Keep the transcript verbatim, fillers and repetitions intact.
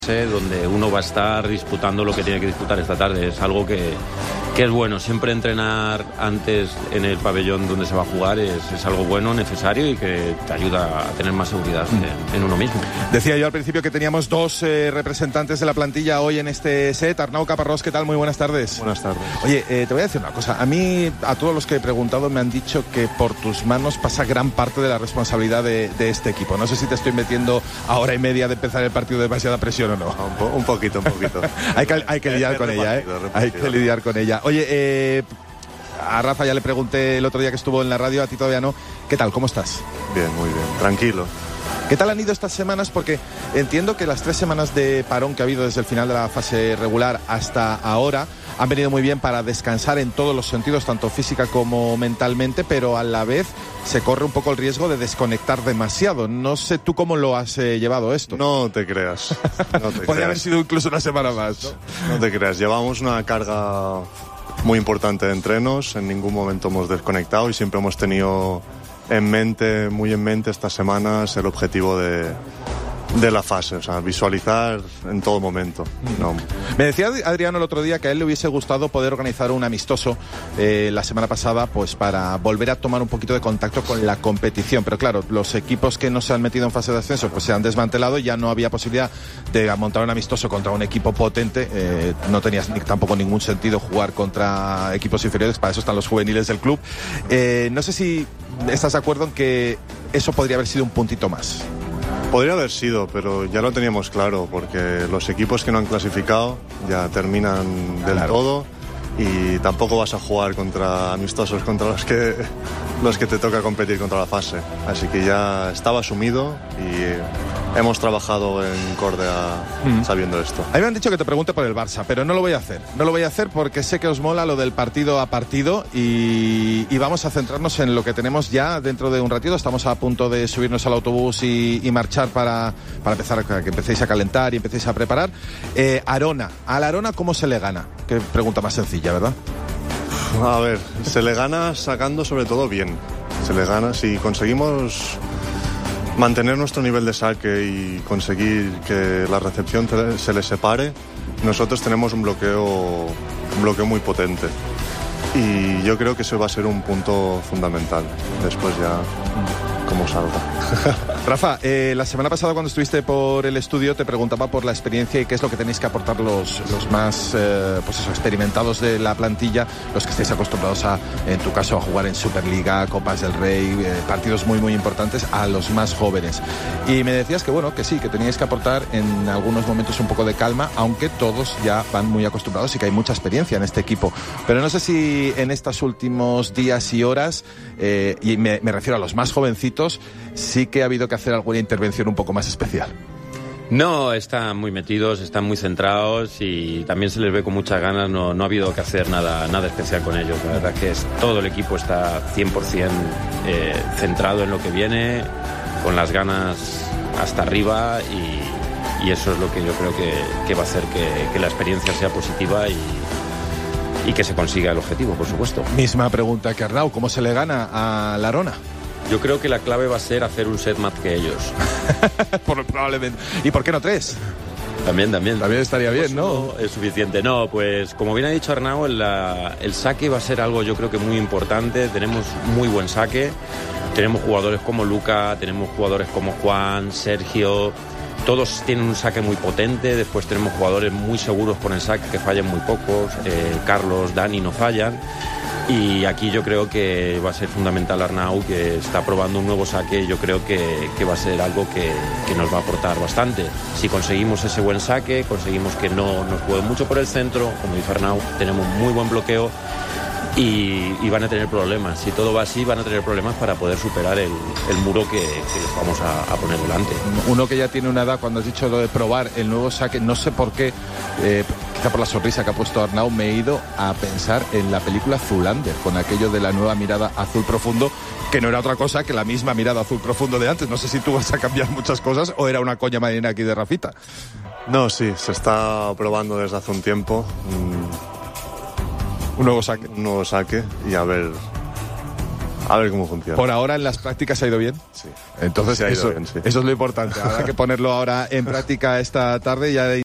donde uno va a estar disputando lo que tiene que disputar esta tarde. Es algo que, que es bueno. Siempre entrenar antes en el pabellón donde se va a jugar es, es algo bueno, necesario y que te ayuda a tener más seguridad en, en uno mismo. Decía yo al principio que teníamos dos eh, representantes de la plantilla hoy en este set. Arnau Caparrós, ¿qué tal? Muy buenas tardes. Buenas tardes. Oye, eh, te voy a decir una cosa. A mí, a todos los que he preguntado, me han dicho que por tus manos pasa gran parte de la responsabilidad de, de este equipo. No sé si te estoy metiendo a hora y media de empezar el partido demasiada presión o no. Un, po un poquito, un poquito. hay, que, hay que lidiar con ella, ¿eh? Hay que lidiar con ella. Oye, eh, a Rafa ya le pregunté el otro día que estuvo en la radio, a ti todavía no. ¿Qué tal? ¿Cómo estás? Bien, muy bien. Tranquilo. ¿Qué tal han ido estas semanas? Porque entiendo que las tres semanas de parón que ha habido desde el final de la fase regular hasta ahora han venido muy bien para descansar en todos los sentidos, tanto física como mentalmente, pero a la vez se corre un poco el riesgo de desconectar demasiado. No sé tú cómo lo has eh, llevado esto. No te creas. No te Podría creas. haber sido incluso una semana más, ¿no? No te creas. Llevamos una carga muy importante de entrenos. En ningún momento hemos desconectado y siempre hemos tenido en mente, muy en mente estas semanas el objetivo de, de la fase, o sea, visualizar en todo momento. No. Me decía Adriano el otro día que a él le hubiese gustado poder organizar un amistoso eh, la semana pasada, pues para volver a tomar un poquito de contacto con la competición, pero claro, los equipos que no se han metido en fase de ascenso pues se han desmantelado y ya no había posibilidad de montar un amistoso contra un equipo potente. Eh, no tenía ni, tampoco ningún sentido jugar contra equipos inferiores, para eso están los juveniles del club. Eh, no sé si estás de acuerdo en que eso podría haber sido un puntito más. Podría haber sido, pero ya lo teníamos claro, porque los equipos que no han clasificado ya terminan del claro. todo y tampoco vas a jugar contra amistosos contra los que los que te toca competir contra la fase. Así que ya estaba asumido y hemos trabajado en Córdoba mm. sabiendo esto. A mí me han dicho que te pregunte por el Barça, pero no lo voy a hacer. No lo voy a hacer porque sé que os mola lo del partido a partido y, y vamos a centrarnos en lo que tenemos ya dentro de un ratito. Estamos a punto de subirnos al autobús y, y marchar para, para empezar a que empecéis a calentar y empecéis a preparar. Eh, Arona. ¿A la Arona cómo se le gana? Qué pregunta más sencilla, ¿verdad? A ver, se le gana sacando sobre todo bien. Se le gana si conseguimos mantener nuestro nivel de saque y conseguir que la recepción se le separe. Nosotros tenemos un bloqueo, un bloqueo muy potente y yo creo que eso va a ser un punto fundamental. Después ya cómo salga. Rafa, eh, la semana pasada cuando estuviste por el estudio te preguntaba por la experiencia y qué es lo que tenéis que aportar los, los más eh, pues eso, experimentados de la plantilla, los que estáis acostumbrados a, en tu caso, a jugar en Superliga, Copas del Rey, eh, partidos muy muy importantes, a los más jóvenes. Y me decías que bueno, que sí, que teníais que aportar en algunos momentos un poco de calma, aunque todos ya van muy acostumbrados y que hay mucha experiencia en este equipo. Pero no sé si en estos últimos días y horas, eh, y me, me refiero a los más jovencitos, sí que ha habido que hacer alguna intervención un poco más especial. No, están muy metidos, están muy centrados y también se les ve con muchas ganas. No, no ha habido que hacer nada, nada especial con ellos. La verdad que es, todo el equipo está cien por ciento eh, centrado en lo que viene, con las ganas hasta arriba y, y eso es lo que yo creo que, que va a hacer que, que la experiencia sea positiva y, y que se consiga el objetivo, por supuesto. Misma pregunta que Arnau, ¿cómo se le gana a la Arona? Yo creo que la clave va a ser hacer un set más que ellos. Por, probablemente. ¿Y por qué no tres? También, también. También estaría bien, ¿no? No es suficiente. No, pues como bien ha dicho Arnau, el, el saque va a ser algo yo creo que muy importante. Tenemos muy buen saque. Tenemos jugadores como Luca, tenemos jugadores como Juan, Sergio. Todos tienen un saque muy potente. Después tenemos jugadores muy seguros con el saque que fallan muy pocos. Eh, Carlos, Dani no fallan. Y aquí yo creo que va a ser fundamental Arnau, que está probando un nuevo saque. Yo creo que, que va a ser algo que, que nos va a aportar bastante. Si conseguimos ese buen saque, conseguimos que no nos jueguen mucho por el centro, como dice Arnau, tenemos muy buen bloqueo y, y van a tener problemas. Si todo va así, van a tener problemas para poder superar el, el muro que, que les vamos a, a poner delante. Uno que ya tiene una edad, cuando has dicho lo de probar el nuevo saque, no sé por qué, eh, quizá por la sonrisa que ha puesto Arnau, me he ido a pensar en la película Zoolander, con aquello de la nueva mirada azul profundo, que no era otra cosa que la misma mirada azul profundo de antes. No sé si tú vas a cambiar muchas cosas o era una coña marina aquí de Rafita. No, sí, se está probando desde hace un tiempo. Mm. Un nuevo saque. Un nuevo saque y a ver A ver cómo funciona. Por ahora en las prácticas ha ido bien. Sí. Entonces Sí, ha ido eso, bien, sí. eso es lo importante. Habrá que ponerlo ahora en práctica esta tarde. Ya